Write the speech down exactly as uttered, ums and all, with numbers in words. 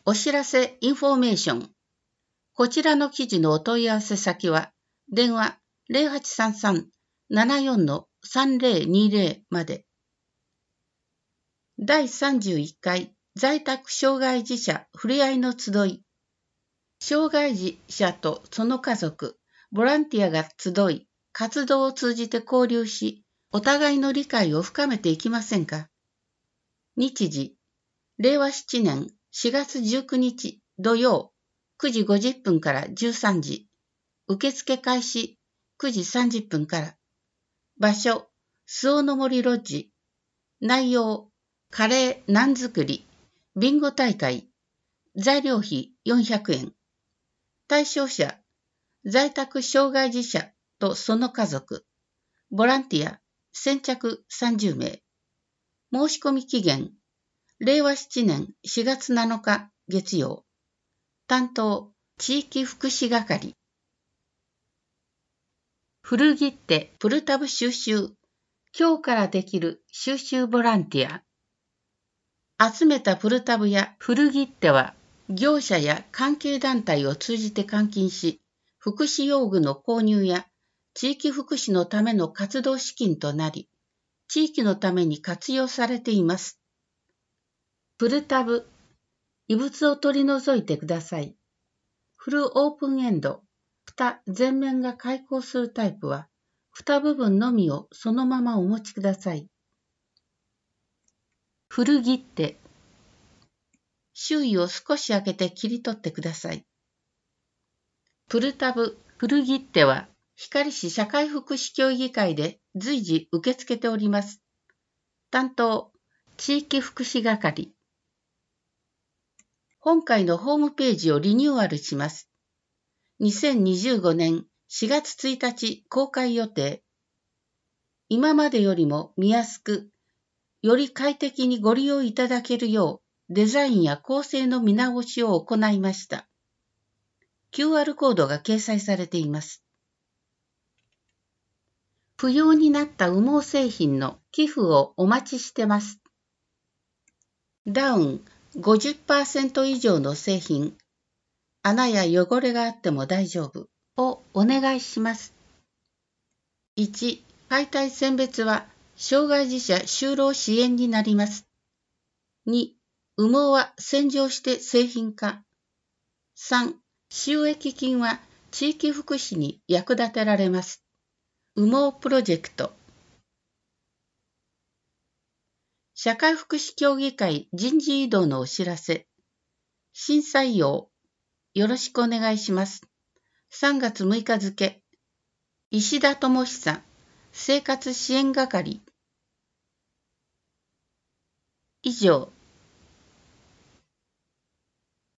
お知らせインフォメーション。こちらの記事のお問い合わせ先は、電話 ゼロはちさんさん ななよん さんゼロにゼロ まで。だいさんじゅういっかい在宅障害児者ふれあいの集い。障害児者とその家族、ボランティアが集い、活動を通じて交流し、お互いの理解を深めていきませんか。日時、れいわななねんしがつじゅうくにち土曜くじごじゅっぷんからじゅうさんじ。受付開始くじさんじゅっぷんから。場所、周防の森ロッジ。内容、カレーナン作り、ビンゴ大会。材料費よんひゃくえん。対象者、在宅障害児者とその家族。ボランティア、先着さんじゅうめい。申し込み期限、れいわななねんしがつなのか月曜。担当、地域福祉係。古着ってプルタブ収集。今日からできる収集ボランティア。集めたプルタブや古着っては、業者や関係団体を通じて換金し、福祉用具の購入や地域福祉のための活動資金となり、地域のために活用されています。プルタブ、異物を取り除いてください。フルオープンエンド、蓋全面が開口するタイプは、蓋部分のみをそのままお持ちください。古切手、周囲を少し開けて切り取ってください。プルタブ、古切手は、光市社会福祉協議会で随時受け付けております。担当、地域福祉係。今回のホームページをリニューアルします。にせんにじゅうごねんしがつついたち公開予定。今までよりも見やすく、より快適にご利用いただけるようデザインや構成の見直しを行いました。キューアール コードが掲載されています。不要になった羽毛製品の寄付をお待ちしてます。ダウン ごじゅっパーセント 以上の製品、穴や汚れがあっても大丈夫をお願いします。いち、解体選別は障害児者就労支援になります。に、羽毛は洗浄して製品化。さん、収益金は地域福祉に役立てられます。羽毛プロジェクト。社会福祉協議会人事異動のお知らせ。新採用。よろしくお願いします。さんがつむいか付。石田智久、生活支援係。以上、